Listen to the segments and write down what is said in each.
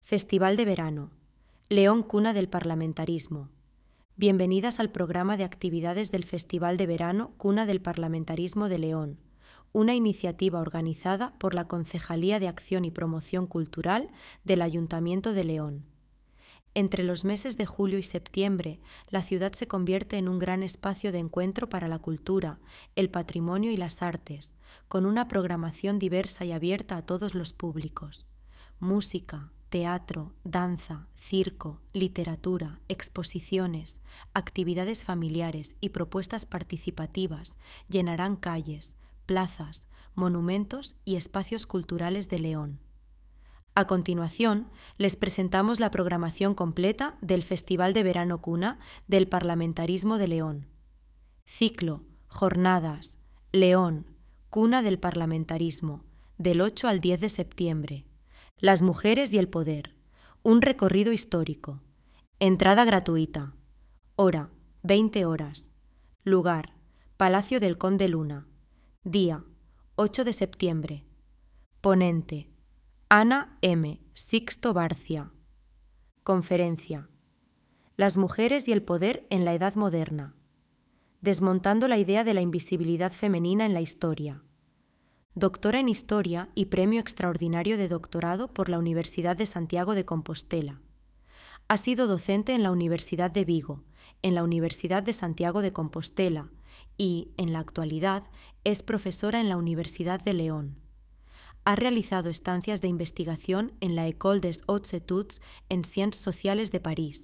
Festival de Verano. León, cuna del parlamentarismo. Bienvenidas al programa de actividades del Festival de Verano, cuna del parlamentarismo de León, una iniciativa organizada por la Concejalía de Acción y Promoción Cultural del Ayuntamiento de León. Entre los meses de julio y septiembre, la ciudad se convierte en un gran espacio de encuentro para la cultura, el patrimonio y las artes, con una programación diversa y abierta a todos los públicos. Música, teatro, danza, circo, literatura, exposiciones, actividades familiares y propuestas participativas llenarán calles, plazas, monumentos y espacios culturales de León. A continuación, les presentamos la programación completa del Festival de Verano Cuna del Parlamentarismo de León. Ciclo, jornadas, León, cuna del parlamentarismo, del 8 al 10 de septiembre. Las mujeres y el poder, un recorrido histórico. Entrada gratuita. Hora, 20 horas. Lugar, Palacio del Conde Luna. Día, 8 de septiembre. Ponente, Ana M. Sixto Barcia. Conferencia. Las mujeres y el poder en la Edad Moderna. Desmontando la idea de la invisibilidad femenina en la historia. Doctora en Historia y Premio Extraordinario de Doctorado por la Universidad de Santiago de Compostela. Ha sido docente en la Universidad de Vigo, en la Universidad de Santiago de Compostela y, en la actualidad, es profesora en la Universidad de León. Ha realizado estancias de investigación en la École des Hautes Études en Sciences Sociales de París,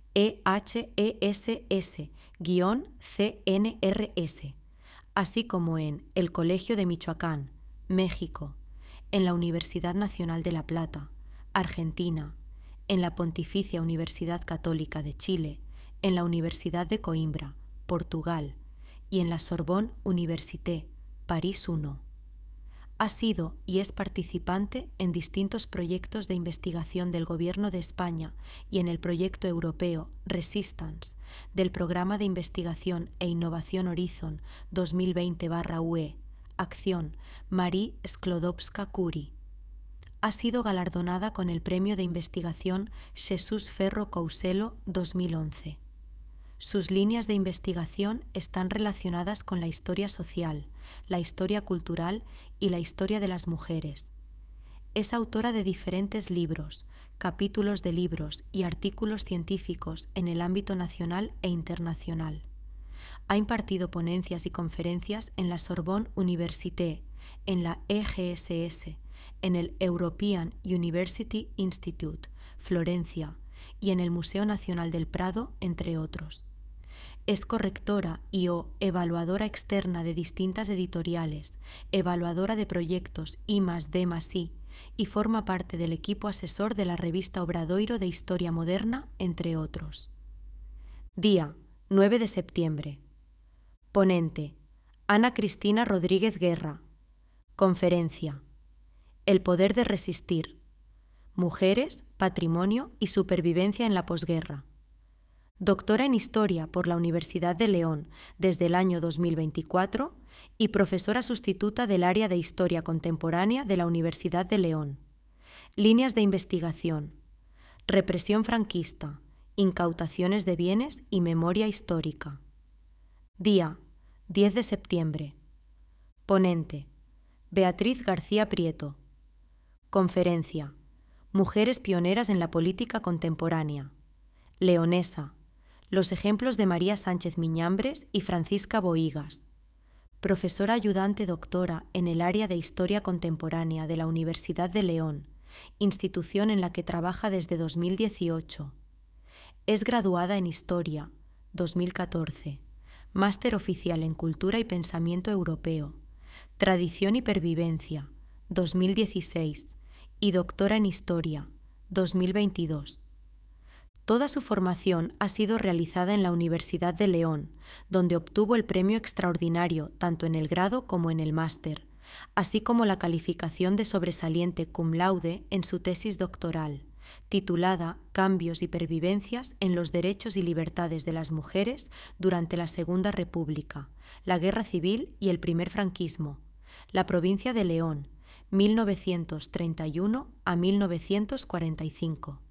EHESS-CNRS, así como en el Colegio de Michoacán, México, en la Universidad Nacional de La Plata, Argentina, en la Pontificia Universidad Católica de Chile, en la Universidad de Coimbra, Portugal, y en la Sorbonne Université, París I. Ha sido y es participante en distintos proyectos de investigación del Gobierno de España y en el proyecto europeo Resistance del Programa de Investigación e Innovación Horizon 2020/UE, Acción Marie Sklodowska-Curie. Ha sido galardonada con el Premio de Investigación Jesús Ferro Couselo 2011. Sus líneas de investigación están relacionadas con la historia social, la historia cultural y la historia de las mujeres. Es autora de diferentes libros, capítulos de libros y artículos científicos en el ámbito nacional e internacional. Ha impartido ponencias y conferencias en la Sorbonne Université, en la EGSS, en el European University Institute, Florencia, y en el Museo Nacional del Prado, entre otros. Es correctora y/o evaluadora externa de distintas editoriales, evaluadora de proyectos I+D+I y forma parte del equipo asesor de la revista Obradoiro de Historia Moderna, entre otros. Día, 9 de septiembre. Ponente, Ana Cristina Rodríguez Guerra. Conferencia. El poder de resistir. Mujeres, patrimonio y supervivencia en la posguerra. Doctora en Historia por la Universidad de León desde el año 2024 y profesora sustituta del área de Historia Contemporánea de la Universidad de León. Líneas de investigación. Represión franquista, incautaciones de bienes y memoria histórica. Día, 10 de septiembre. Ponente, Beatriz García Prieto. Conferencia. Mujeres pioneras en la política contemporánea. Leonesa. Los ejemplos de María Sánchez Miñambres y Francisca Bohigas. Profesora ayudante doctora en el área de Historia Contemporánea de la Universidad de León, institución en la que trabaja desde 2018. Es graduada en Historia, 2014, máster oficial en Cultura y Pensamiento Europeo, Tradición y Pervivencia, 2016, y doctora en Historia, 2022. Toda su formación ha sido realizada en la Universidad de León, donde obtuvo el premio extraordinario tanto en el grado como en el máster, así como la calificación de sobresaliente cum laude en su tesis doctoral, titulada Cambios y pervivencias en los derechos y libertades de las mujeres durante la Segunda República, la Guerra Civil y el primer franquismo, la provincia de León, 1931 a 1945.